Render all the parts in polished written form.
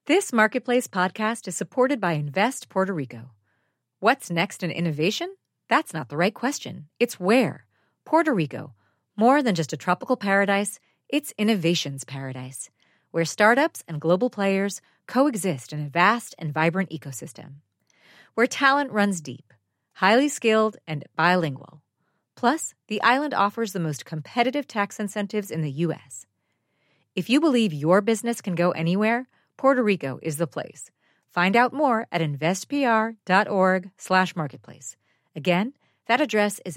This Marketplace podcast is supported by Invest Puerto Rico. What's next in innovation? That's not the right question. It's where. Puerto Rico. More than just a tropical paradise, it's innovation's paradise, where startups and global players coexist in a vast and vibrant ecosystem. Where talent runs deep, highly skilled, and bilingual. Plus, the island offers the most competitive tax incentives in the U.S. If you believe your business can go anywhere, Puerto Rico is the place. Find out more at investpr.org/marketplace. Again, that address is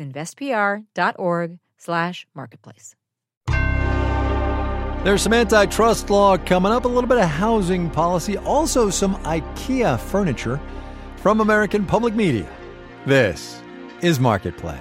investpr.org/marketplace. There's some antitrust law coming up, a little bit of housing policy, also some IKEA furniture from American Public Media. This is Marketplace.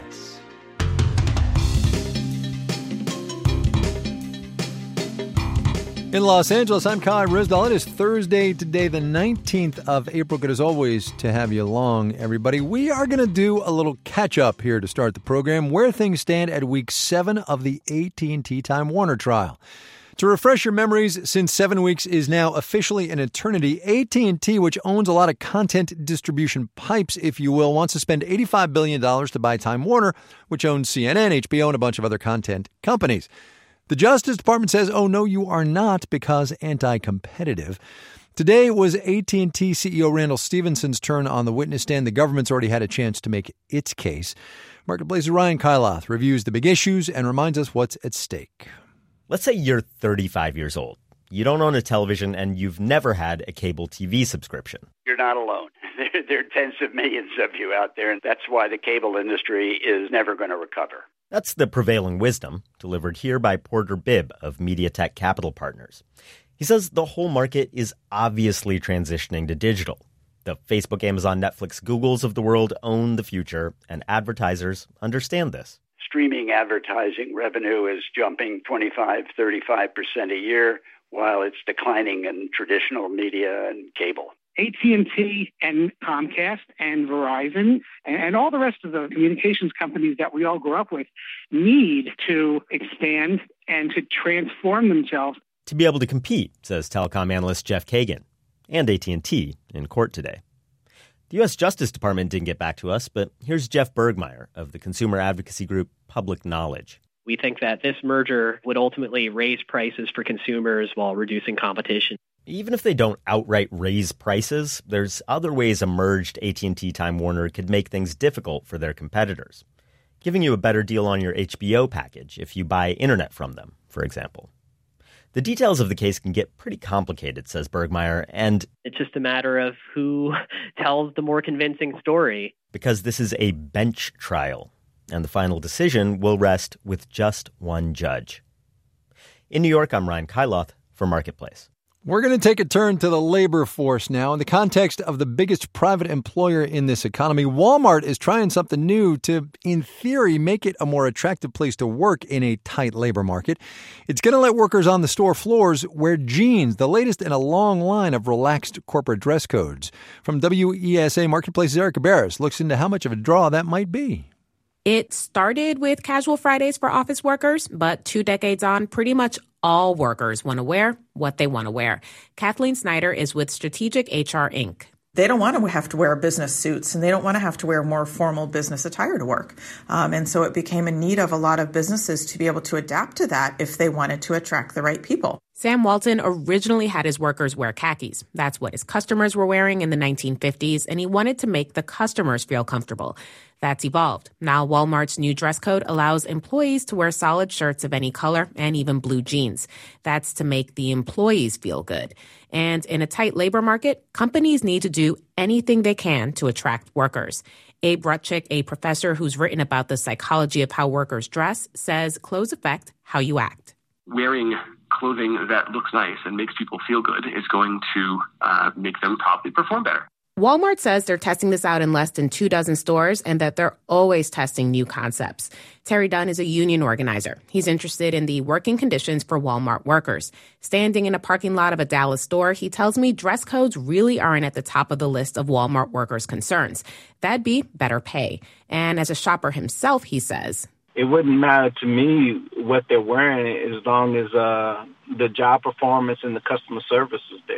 In Los Angeles, I'm Kai Ryssdal. It is Thursday today, the 19th of April. Good as always to have you along, everybody. We are going to do a little catch-up here to start the program, where things stand at week 7 of the AT&T Time Warner trial. To refresh your memories, since 7 weeks is now officially an eternity, AT&T, which owns a lot of content distribution pipes, if you will, wants to spend $85 billion to buy Time Warner, which owns CNN, HBO, and a bunch of other content companies. The Justice Department says, oh, no, you are not, because anti-competitive. Today was AT&T CEO Randall Stephenson's turn on the witness stand. The government's already had a chance to make its case. Marketplace's Ryan Kailath reviews the big issues and reminds us what's at stake. Let's say you're 35 years old. You don't own a television and you've never had a cable TV subscription. You're not alone. There are tens of millions of you out there, and that's why the cable industry is never going to recover. That's the prevailing wisdom, delivered here by Porter Bibb of MediaTek Capital Partners. He says the whole market is obviously transitioning to digital. The Facebook, Amazon, Netflix, Googles of the world own the future, and advertisers understand this. Streaming advertising revenue is jumping 25-35% a year, while it's declining in traditional media and cable. AT&T and Comcast and Verizon and all the rest of the communications companies that we all grew up with need to expand and to transform themselves. To be able to compete, says telecom analyst Jeff Kagan, and AT&T in court today. The U.S. Justice Department didn't get back to us, but here's Jeff Bergmeyer of the consumer advocacy group Public Knowledge. We think that this merger would ultimately raise prices for consumers while reducing competition. Even if they don't outright raise prices, there's other ways a merged AT&T Time Warner could make things difficult for their competitors. Giving you a better deal on your HBO package if you buy internet from them, for example. The details of the case can get pretty complicated, says Bergmeyer, and it's just a matter of who tells the more convincing story. Because this is a bench trial, and the final decision will rest with just one judge. In New York, I'm Ryan Kailath for Marketplace. We're going to take a turn to the labor force now. In the context of the biggest private employer in this economy, Walmart is trying something new to, in theory, make it a more attractive place to work in a tight labor market. It's going to let workers on the store floors wear jeans, the latest in a long line of relaxed corporate dress codes. From WESA Marketplace's Erica Barris looks into how much of a draw that might be. It started with casual Fridays for office workers, but 2 decades on, pretty much all workers want to wear what they want to wear. Kathleen Snyder is with Strategic HR Inc. They don't want to have to wear business suits, and they don't want to have to wear more formal business attire to work. And so it became a need of a lot of businesses to be able to adapt to that if they wanted to attract the right people. Sam Walton originally had his workers wear khakis. That's what his customers were wearing in the 1950s, and he wanted to make the customers feel comfortable. That's evolved. Now Walmart's new dress code allows employees to wear solid shirts of any color and even blue jeans. That's to make the employees feel good. And in a tight labor market, companies need to do anything they can to attract workers. Abe Rutchick, a professor who's written about the psychology of how workers dress, says clothes affect how you act. Wearing clothing that looks nice and makes people feel good is going to make them probably perform better. Walmart says they're testing this out in less than 24 stores and that they're always testing new concepts. Terry Dunn is a union organizer. He's interested in the working conditions for Walmart workers. Standing in a parking lot of a Dallas store, he tells me dress codes really aren't at the top of the list of Walmart workers' concerns. That'd be better pay. And as a shopper himself, he says, it wouldn't matter to me what they're wearing as long as the job performance and the customer service is there.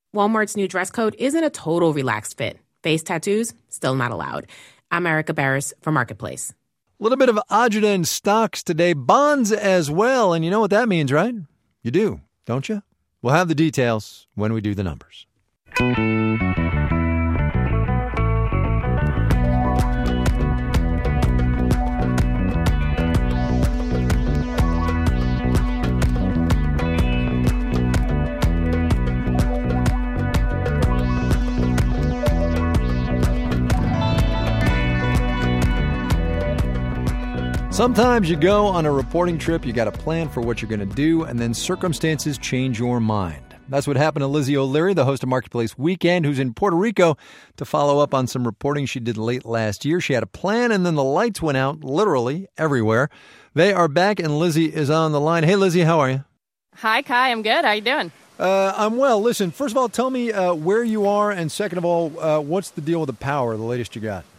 Walmart's new dress code isn't a total relaxed fit. Face tattoos, still not allowed. I'm Erica Barris for Marketplace. A little bit of agita in stocks today, bonds as well. And you know what that means, right? You do, don't you? We'll have the details when we do the numbers. Sometimes you go on a reporting trip, you got a plan for what you're going to do, and then circumstances change your mind. That's what happened to Lizzie O'Leary, the host of Marketplace Weekend, who's in Puerto Rico to follow up on some reporting she did late last year. She had a plan, and then the lights went out literally everywhere. They are back, and Lizzie is on the line. Hey, Lizzie, how are you? Hi, Kai. I'm good. How you doing? I'm well. Listen, first of all, tell me where you are, and second of all, what's the deal with the power, the latest you got?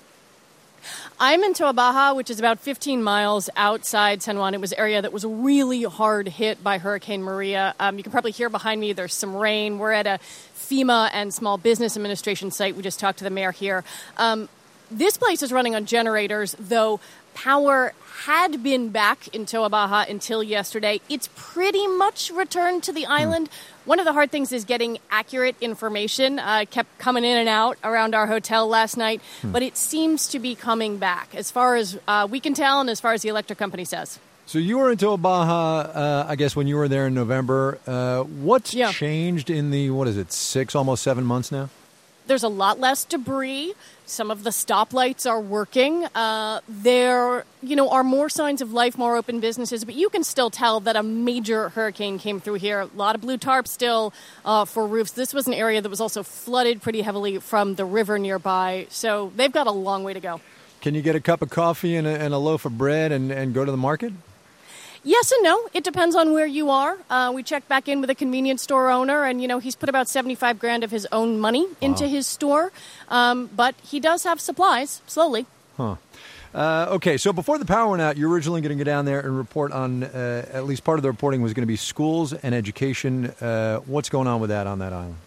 I'm in Toa Baja, which is about 15 miles outside San Juan. It was an area that was really hard hit by Hurricane Maria. You can probably hear behind me there's some rain. We're at a FEMA and Small Business Administration site. We just talked to the mayor here. This place is running on generators, though power had been back in Toa Baja until yesterday. It's pretty much returned to the island. One of the hard things is getting accurate information. Kept coming in and out around our hotel last night, but it seems to be coming back as far as we can tell and as far as the electric company says. So you were in Toa Baja, I guess, when you were there in November. What's changed in the, almost 7 months now? There's a lot less debris. Some of the stoplights are working. There, are more signs of life, more open businesses, but you can still tell that a major hurricane came through here. A lot of blue tarp still for roofs. This was an area that was also flooded pretty heavily from the river nearby, so they've got a long way to go. Can you get a cup of coffee and a loaf of bread and go to the market? Yes and no. It depends on where you are. We checked back in with a convenience store owner, and, he's put about $75,000 of his own money into his store. But he does have supplies, slowly. Okay, so before the power went out, you were originally going to go down there and report on, at least part of the reporting was going to be schools and education. What's going on with that on that island?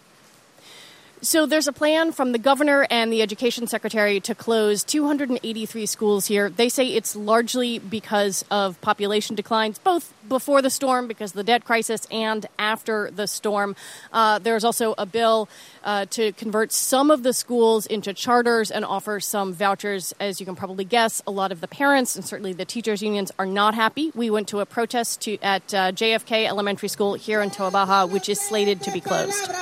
So there's a plan from the governor and the education secretary to close 283 schools here. They say it's largely because of population declines, both before the storm because of the debt crisis and after the storm. There's also a bill to convert some of the schools into charters and offer some vouchers. As you can probably guess, a lot of the parents and certainly the teachers' unions are not happy. We went to a protest at JFK Elementary School here in Toa Baja, which is slated to be closed.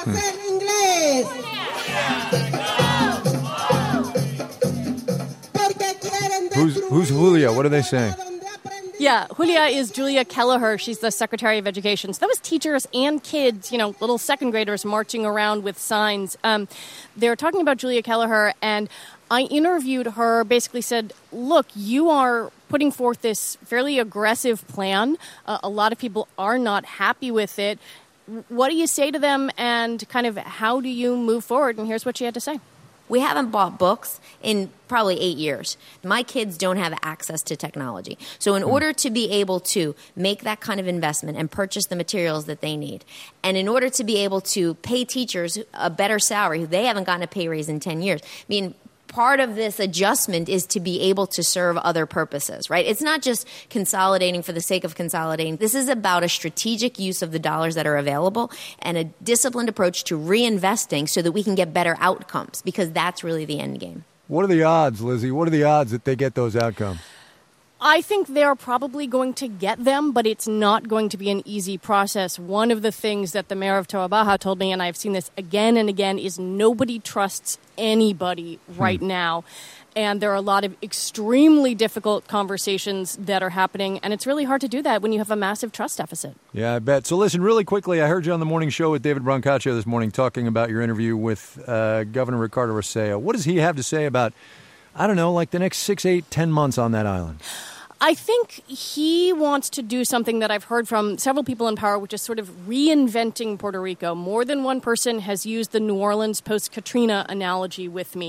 Who's Julia? What are they saying? Yeah, Julia is Julia Kelleher. She's the Secretary of Education. So that was teachers and kids, little second graders marching around with signs. They're talking about Julia Kelleher, and I interviewed her, basically said, look, you are putting forth this fairly aggressive plan. A lot of people are not happy with it. What do you say to them, and kind of how do you move forward? And here's what she had to say. We haven't bought books in probably 8 years. My kids don't have access to technology. So in order to be able to make that kind of investment and purchase the materials that they need, and in order to be able to pay teachers a better salary, they haven't gotten a pay raise in 10 years. I mean, part of this adjustment is to be able to serve other purposes, right? It's not just consolidating for the sake of consolidating. This is about a strategic use of the dollars that are available and a disciplined approach to reinvesting so that we can get better outcomes, because that's really the end game. What are the odds, Lizzie? What are the odds that they get those outcomes? I think they're probably going to get them, but it's not going to be an easy process. One of the things that the mayor of Toa Baja told me, and I've seen this again and again, is nobody trusts anybody right now. And there are a lot of extremely difficult conversations that are happening, and it's really hard to do that when you have a massive trust deficit. Yeah, I bet. So listen, really quickly, I heard you on the morning show with David Brancaccio this morning talking about your interview with Governor Ricardo Rossello. What does he have to say about, I don't know, like the next 6, 8, 10 months on that island? I think he wants to do something that I've heard from several people in power, which is sort of reinventing Puerto Rico. More than one person has used the New Orleans post-Katrina analogy with me.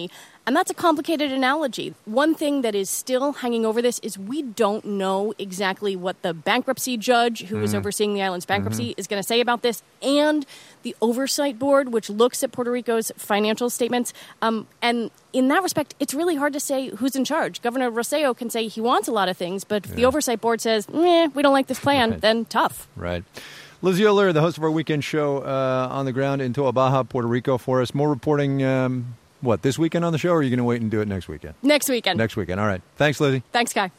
And that's a complicated analogy. One thing that is still hanging over this is we don't know exactly what the bankruptcy judge who is overseeing the island's bankruptcy is going to say about this, and the oversight board, which looks at Puerto Rico's financial statements. And in that respect, it's really hard to say who's in charge. Governor Rosselló can say he wants a lot of things, but if the oversight board says, we don't like this plan, then tough. Right. Lizzie O'Leary, the host of our weekend show on the ground in Toa Baja, Puerto Rico for us. More reporting, this weekend on the show, or are you going to wait and do it next weekend? Next weekend. Next weekend. All right. Thanks, Lizzie. Thanks, Guy.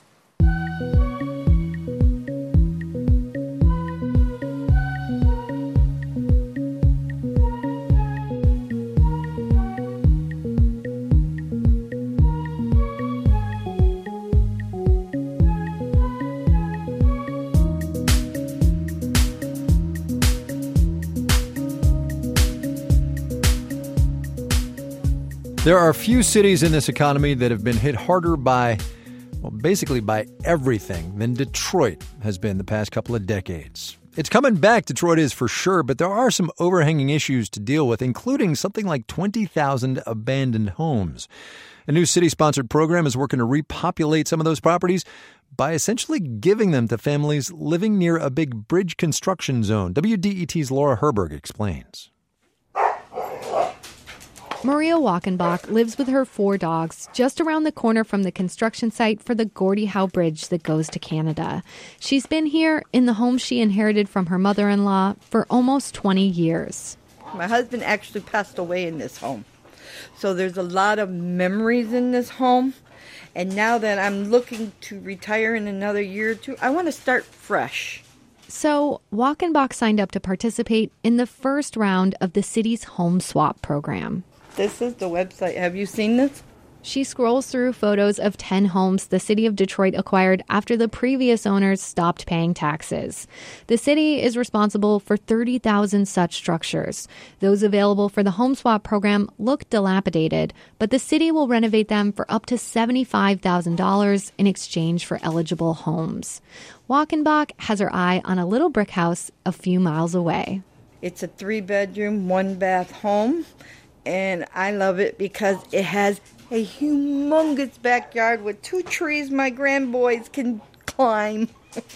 There are a few cities in this economy that have been hit harder by everything than Detroit has been the past couple of decades. It's coming back, Detroit is for sure, but there are some overhanging issues to deal with, including something like 20,000 abandoned homes. A new city-sponsored program is working to repopulate some of those properties by essentially giving them to families living near a big bridge construction zone. WDET's Laura Herberg explains. Maria Walkenbach lives with her 4 dogs just around the corner from the construction site for the Gordie Howe Bridge that goes to Canada. She's been here in the home she inherited from her mother-in-law for almost 20 years. My husband actually passed away in this home. So there's a lot of memories in this home. And now that I'm looking to retire in another year or two, I want to start fresh. So Walkenbach signed up to participate in the first round of the city's home swap program. This is the website. Have you seen this? She scrolls through photos of 10 homes the city of Detroit acquired after the previous owners stopped paying taxes. The city is responsible for 30,000 such structures. Those available for the home swap program look dilapidated, but the city will renovate them for up to $75,000 in exchange for eligible homes. Walkenbach has her eye on a little brick house a few miles away. It's a 3-bedroom, 1-bath home. And I love it because it has a humongous backyard with 2 trees my grandboys can climb.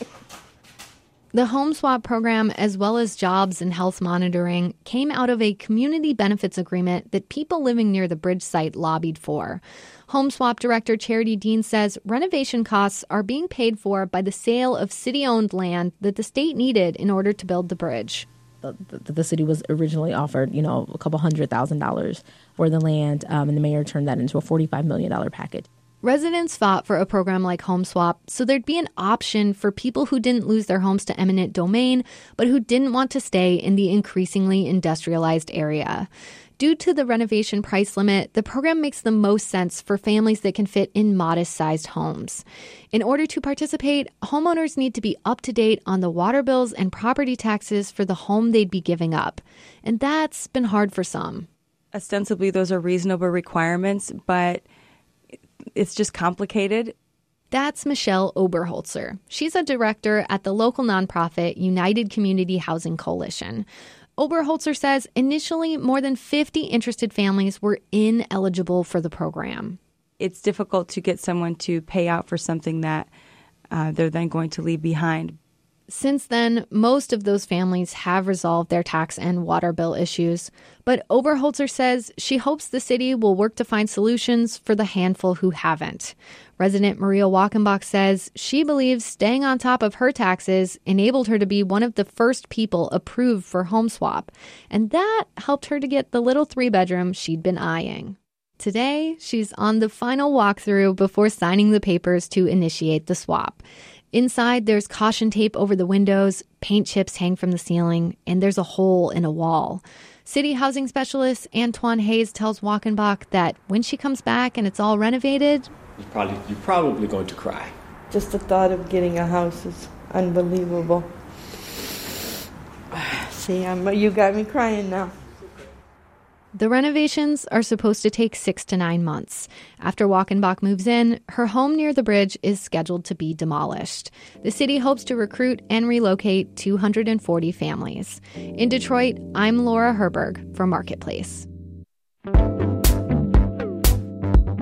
The home swap program, as well as jobs and health monitoring, came out of a community benefits agreement that people living near the bridge site lobbied for. Home swap director Charity Dean says renovation costs are being paid for by the sale of city-owned land that the state needed in order to build the bridge. The city was originally offered, a couple $100,000 for the land, and the mayor turned that into a $45 million package. Residents fought for a program like Home Swap so there'd be an option for people who didn't lose their homes to eminent domain, but who didn't want to stay in the increasingly industrialized area. Due to the renovation price limit, the program makes the most sense for families that can fit in modest-sized homes. In order to participate, homeowners need to be up to date on the water bills and property taxes for the home they'd be giving up. And that's been hard for some. Ostensibly, those are reasonable requirements, but it's just complicated. That's Michelle Oberholzer. She's a director at the local nonprofit United Community Housing Coalition. Oberholzer says initially more than 50 interested families were ineligible for the program. It's difficult to get someone to pay out for something that they're then going to leave behind. Since then, most of those families have resolved their tax and water bill issues. But Oberholzer says she hopes the city will work to find solutions for the handful who haven't. Resident Maria Walkenbach says she believes staying on top of her taxes enabled her to be one of the first people approved for home swap. And that helped her to get the little 3-bedroom she'd been eyeing. Today, she's on the final walkthrough before signing the papers to initiate the swap. Inside, there's caution tape over the windows, paint chips hang from the ceiling, and there's a hole in a wall. City housing specialist Antoine Hayes tells Walkenbach that when she comes back and it's all renovated, you're probably going to cry. Just the thought of getting a house is unbelievable. See, you got me crying now. The renovations are supposed to take 6 to 9 months. After Walkenbach moves in, her home near the bridge is scheduled to be demolished. The city hopes to recruit and relocate 240 families. In Detroit, I'm Laura Herberg for Marketplace.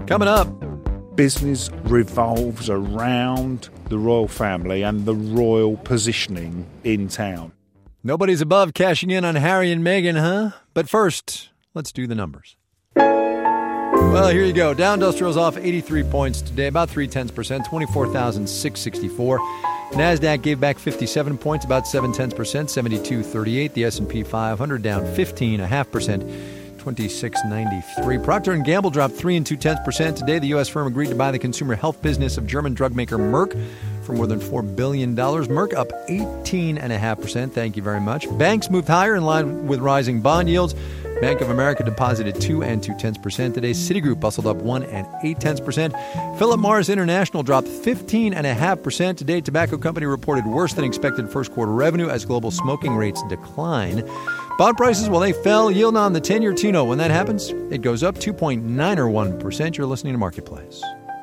Coming up, business revolves around the royal family and the royal positioning in town. Nobody's above cashing in on Harry and Meghan, huh? But first, let's do the numbers. Well, here you go. Dow Industrial's off 83 points today, about 0.3%, 24,664. NASDAQ gave back 57 points, about 0.7%, 72.38. The S&P 500 down 15.5%, 26.93. Procter & Gamble dropped 3 2/10%. Today, the U.S. firm agreed to buy the consumer health business of German drug maker Merck for more than $4 billion. Merck up 18.5%. Thank you very much. Banks moved higher in line with rising bond yields. Bank of America deposited 2 2/10% today. Citigroup bustled up 1 8/10%. Philip Morris International dropped 15.5%. Today, tobacco company reported worse than expected first quarter revenue as global smoking rates decline. Bond prices, well, they fell. Yield on the 10-year T-note. When that happens, it goes up 2.91%. You're listening to Marketplace.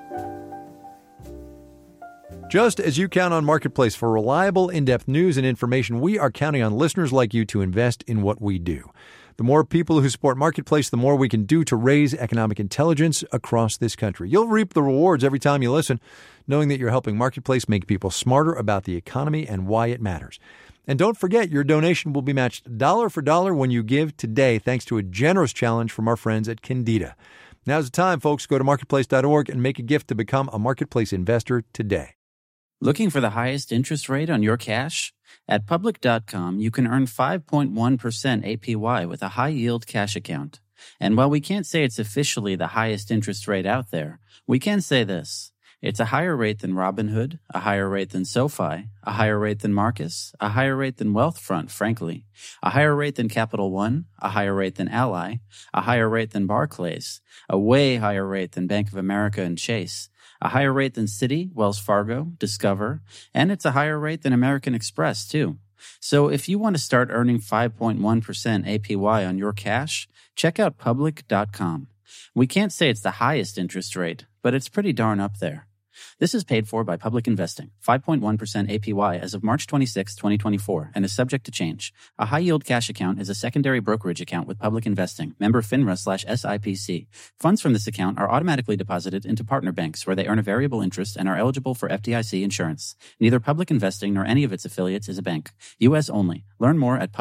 Just as you count on Marketplace for reliable, in-depth news and information, we are counting on listeners like you to invest in what we do. The more people who support Marketplace, the more we can do to raise economic intelligence across this country. You'll reap the rewards every time you listen, knowing that you're helping Marketplace make people smarter about the economy and why it matters. And don't forget, your donation will be matched dollar for dollar when you give today, thanks to a generous challenge from our friends at Candida. Now's the time, folks. Go to marketplace.org and make a gift to become a Marketplace investor today. Looking for the highest interest rate on your cash? At Public.com, you can earn 5.1% APY with a high-yield cash account. And while we can't say it's officially the highest interest rate out there, we can say this. It's a higher rate than Robinhood, a higher rate than SoFi, a higher rate than Marcus, a higher rate than Wealthfront, frankly, a higher rate than Capital One, a higher rate than Ally, a higher rate than Barclays, a way higher rate than Bank of America and Chase, a higher rate than Citi, Wells Fargo, Discover, and it's a higher rate than American Express, too. So if you want to start earning 5.1% APY on your cash, check out Public.com. We can't say it's the highest interest rate, but it's pretty darn up there. This is paid for by Public Investing, 5.1% APY as of March 26, 2024, and is subject to change. A high-yield cash account is a secondary brokerage account with Public Investing, member FINRA/SIPC. Funds from this account are automatically deposited into partner banks where they earn a variable interest and are eligible for FDIC insurance. Neither Public Investing nor any of its affiliates is a bank. U.S. only. Learn more at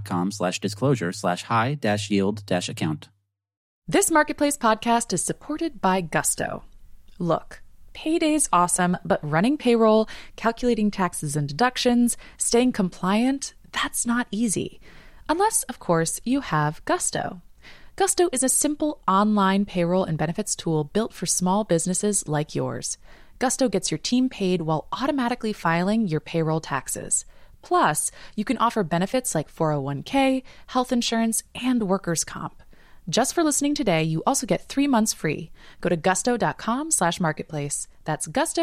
public.com/disclosure/high-yield-account. This Marketplace podcast is supported by Gusto. Look, payday's awesome, but running payroll, calculating taxes and deductions, staying compliant, that's not easy. Unless, of course, you have Gusto. Gusto is a simple online payroll and benefits tool built for small businesses like yours. Gusto gets your team paid while automatically filing your payroll taxes. Plus, you can offer benefits like 401k, health insurance, and workers' comp. Just for listening today, you also get 3 months free. Go to gusto.com/marketplace. That's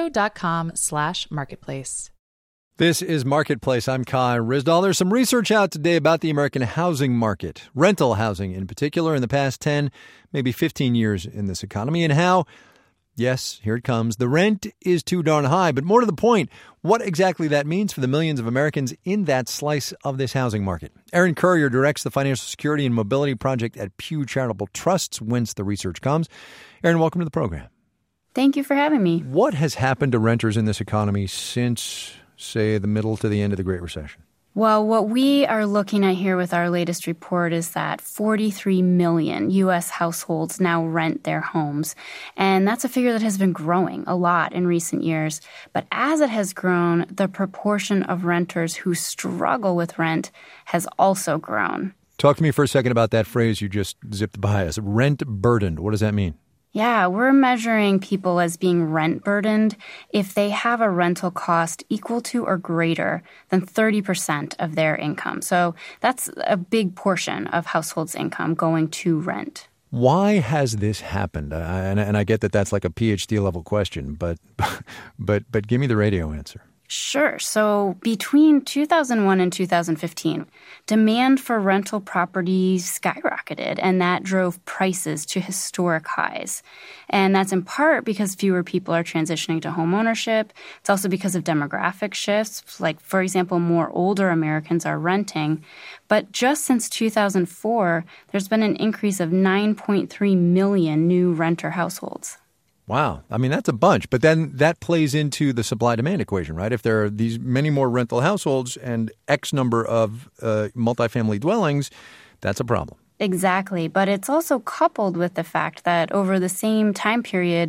gusto.com/marketplace. This is Marketplace. I'm Kai Ryssdal. There's some research out today about the American housing market, rental housing in particular, in the past 10, maybe 15 years in this economy, and how, yes, here it comes, the rent is too darn high. But more to the point, what exactly that means for the millions of Americans in that slice of this housing market. Erin Currier directs the Financial Security and Mobility Project at Pew Charitable Trusts, whence the research comes. Erin, welcome to the program. Thank you for having me. What has happened to renters in this economy since, say, the middle to the end of the Great Recession? Well, what we are looking at here with our latest report is that 43 million U.S. households now rent their homes. And that's a figure that has been growing a lot in recent years. But as it has grown, the proportion of renters who struggle with rent has also grown. Talk to me for a second about that phrase you just zipped by us. Rent burdened. What does that mean? Yeah, we're measuring people as being rent burdened if they have a rental cost equal to or greater than 30% of their income. So that's a big portion of households' income going to rent. Why has this happened? And I get that that's like a PhD level question, but give me the radio answer. Sure. So between 2001 and 2015, demand for rental properties skyrocketed, and that drove prices to historic highs. And that's in part because fewer people are transitioning to home ownership. It's also because of demographic shifts, like, for example, more older Americans are renting. But just since 2004, there's been an increase of 9.3 million new renter households. Wow. I mean, that's a bunch. But then that plays into the supply-demand equation, right? If there are these many more rental households and X number of multifamily dwellings, that's a problem. Exactly. But it's also coupled with the fact that over the same time period,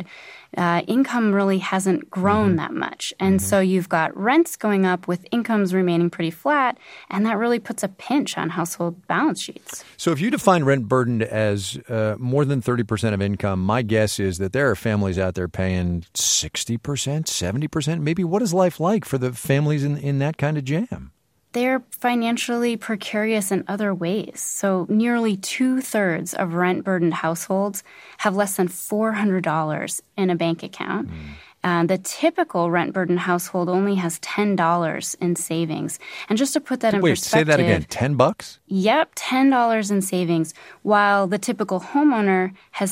income really hasn't grown that much. And so you've got rents going up with incomes remaining pretty flat, and that really puts a pinch on household balance sheets. So if you define rent burdened as more than 30% of income, my guess is that there are families out there paying 60%, 70%. Maybe what is life like for the families in that kind of jam? They're financially precarious in other ways. So nearly 2/3 of rent-burdened households have less than $400 in a bank account. The typical rent-burdened household only has $10 in savings. And just to put that in perspective... Wait, say that again. $10? Yep, $10 in savings, while the typical homeowner has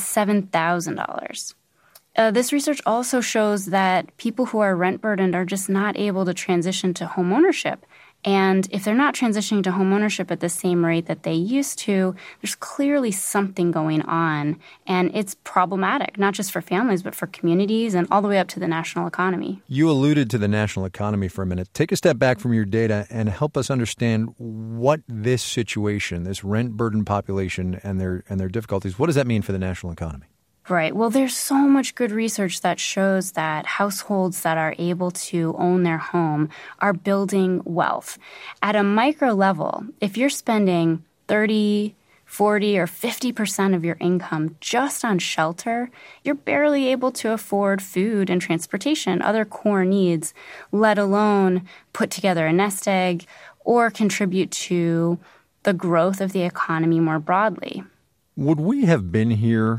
$7,000. This research also shows that people who are rent-burdened are just not able to transition to homeownership. And if they're not transitioning to homeownership at the same rate that they used to, there's clearly something going on. And it's problematic, not just for families, but for communities and all the way up to the national economy. You alluded to the national economy for a minute. Take a step back from your data and help us understand what this situation, this rent-burdened population and their difficulties, what does that mean for the national economy? Right. Well, there's so much good research that shows that households that are able to own their home are building wealth. At a micro level, if you're spending 30, 40, or 50% of your income just on shelter, you're barely able to afford food and transportation, other core needs, let alone put together a nest egg or contribute to the growth of the economy more broadly. Would we have been here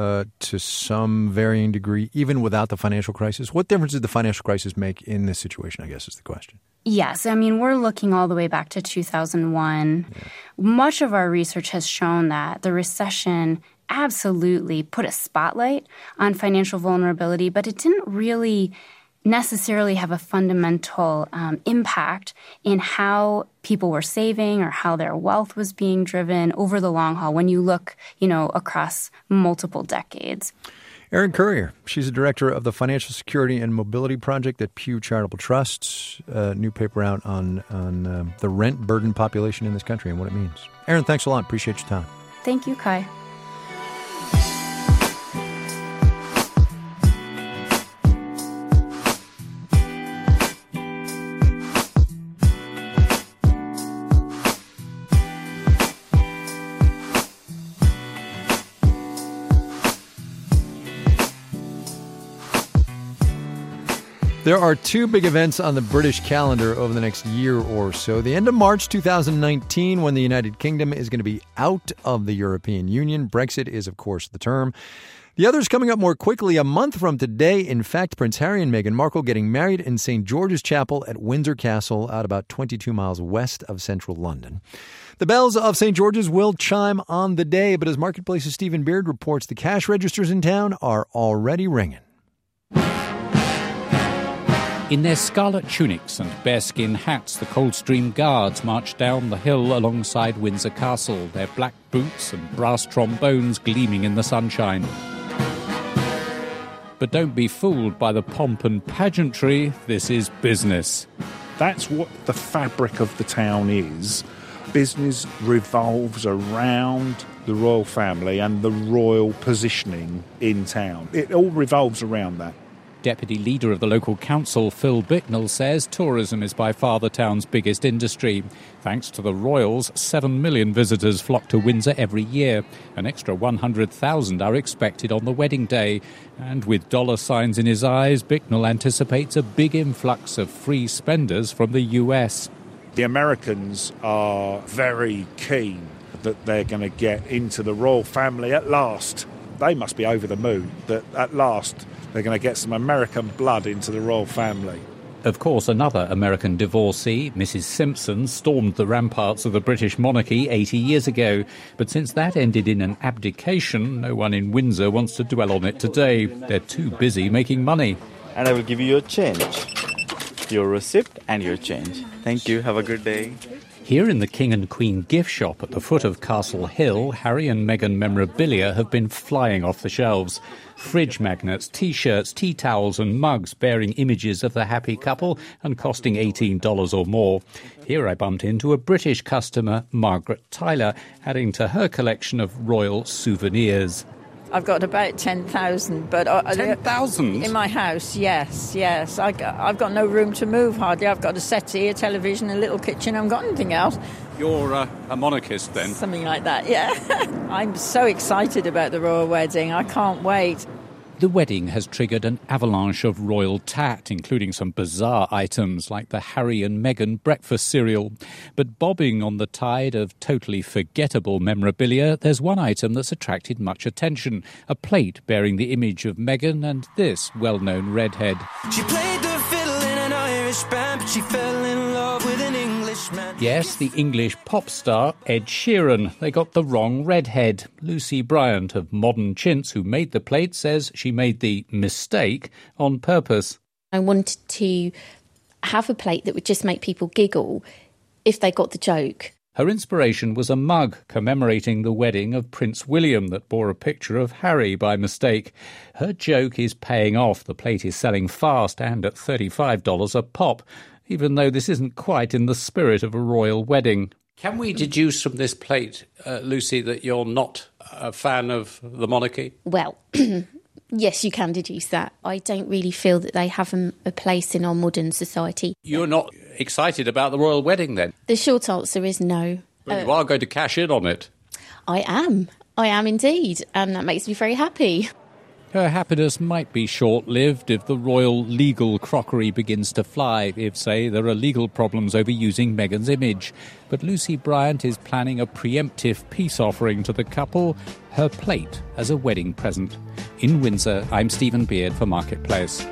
to some varying degree, even without the financial crisis? What difference did the financial crisis make in this situation, I guess, is the question. Yes. I mean, we're looking all the way back to 2001. Yeah. Much of our research has shown that the recession absolutely put a spotlight on financial vulnerability, but it didn't really necessarily have a fundamental impact in how people were saving or how their wealth was being driven over the long haul when you look, across multiple decades. Erin Currier, she's the director of the Financial Security and Mobility Project at Pew Charitable Trust, a new paper out on the rent-burdened population in this country and what it means. Erin, thanks a lot. Appreciate your time. Thank you, Kai. There are two big events on the British calendar over the next year or so. The end of March 2019, when the United Kingdom is going to be out of the European Union. Brexit is, of course, the term. The other is coming up more quickly, a month from today. In fact, Prince Harry and Meghan Markle getting married in St. George's Chapel at Windsor Castle, out about 22 miles west of central London. The bells of St. George's will chime on the day, but as Marketplace's Stephen Beard reports, the cash registers in town are already ringing. In their scarlet tunics and bearskin hats, the Coldstream Guards march down the hill alongside Windsor Castle, their black boots and brass trombones gleaming in the sunshine. But don't be fooled by the pomp and pageantry. This is business. That's what the fabric of the town is. Business revolves around the royal family and the royal positioning in town. It all revolves around that. Deputy leader of the local council, Phil Bicknell, says tourism is by far the town's biggest industry. Thanks to the royals, 7 million visitors flock to Windsor every year. An extra 100,000 are expected on the wedding day. And with dollar signs in his eyes, Bicknell anticipates a big influx of free spenders from the US. The Americans are very keen that they're going to get into the royal family at last. They must be over the moon that at last they're going to get some American blood into the royal family. Of course, another American divorcee, Mrs. Simpson, stormed the ramparts of the British monarchy 80 years ago. But since that ended in an abdication, no one in Windsor wants to dwell on it today. They're too busy making money. And I will give you your change, your receipt and your change. Thank you. Have a good day. Here in the King and Queen gift shop at the foot of Castle Hill, Harry and Meghan memorabilia have been flying off the shelves. Fridge magnets, T-shirts, tea towels and mugs bearing images of the happy couple and costing $18 or more. Here I bumped into a British customer, Margaret Tyler, adding to her collection of royal souvenirs. I've got about 10,000, but 10,000 in my house. Yes. I've got no room to move hardly. I've got a settee, a television, a little kitchen. I haven't got anything else. You're a monarchist then? Something like that. Yeah. I'm so excited about the royal wedding. I can't wait. The wedding has triggered an avalanche of royal tat, including some bizarre items like the Harry and Meghan breakfast cereal. But bobbing on the tide of totally forgettable memorabilia, there's one item that's attracted much attention, a plate bearing the image of Meghan and this well-known redhead. She played the fiddle in an Irish band, but she fell in love with an Englishman. Yes, the English pop star Ed Sheeran. They got the wrong redhead. Lucy Bryant of Modern Chintz, who made the plate, says she made the mistake on purpose. I wanted to have a plate that would just make people giggle if they got the joke. Her inspiration was a mug commemorating the wedding of Prince William that bore a picture of Harry by mistake. Her joke is paying off. The plate is selling fast and at $35 a pop, even though this isn't quite in the spirit of a royal wedding. Can we deduce from this plate, Lucy, that you're not a fan of the monarchy? Well, yes, you can deduce that. I don't really feel that they have a place in our modern society. You're not excited about the royal wedding, then? The short answer is no. But you are going to cash in on it. I am indeed, and that makes me very happy. Her happiness might be short-lived if the royal legal crockery begins to fly, if, say, there are legal problems over using Meghan's image. But Lucy Bryant is planning a preemptive peace offering to the couple, her plate as a wedding present. In Windsor, I'm Stephen Beard for Marketplace.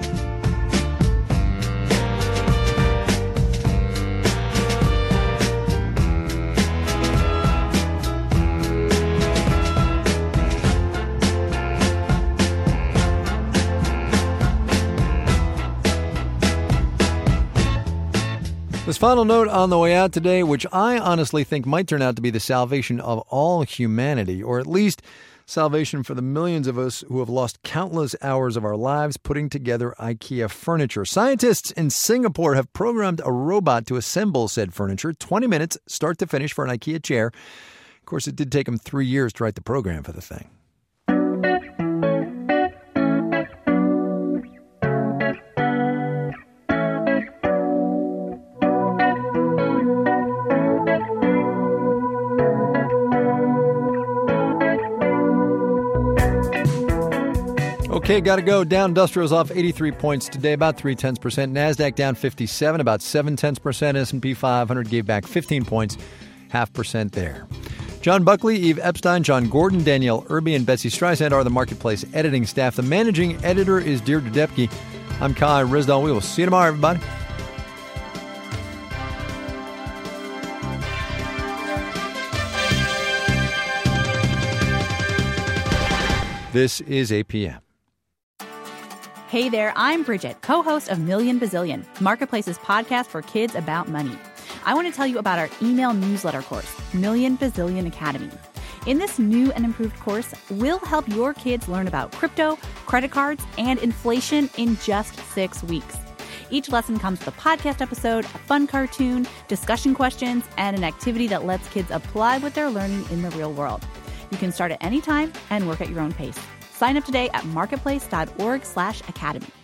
This final note on the way out today, which I honestly think might turn out to be the salvation of all humanity, or at least salvation for the millions of us who have lost countless hours of our lives putting together IKEA furniture. Scientists in Singapore have programmed a robot to assemble said furniture, 20 minutes, start to finish for an IKEA chair. Of course, it did take them 3 years to write the program for the thing. Okay, got to go. Dow Industrial's off 83 points today, about 0.3%. NASDAQ down 57, about 0.7%. S&P 500 gave back 15 points, 0.5% there. John Buckley, Eve Epstein, John Gordon, Danielle Irby, and Betsy Streisand are the Marketplace editing staff. The managing editor is Deirdre Depke. I'm Kai Risdall. We will see you tomorrow, everybody. This is APM. Hey there, I'm Bridget, co-host of Million Bazillion, Marketplace's podcast for kids about money. I want to tell you about our email newsletter course, Million Bazillion Academy. In this new and improved course, we'll help your kids learn about crypto, credit cards, and inflation in just 6 weeks. Each lesson comes with a podcast episode, a fun cartoon, discussion questions, and an activity that lets kids apply what they're learning in the real world. You can start at any time and work at your own pace. Sign up today at marketplace.org/academy.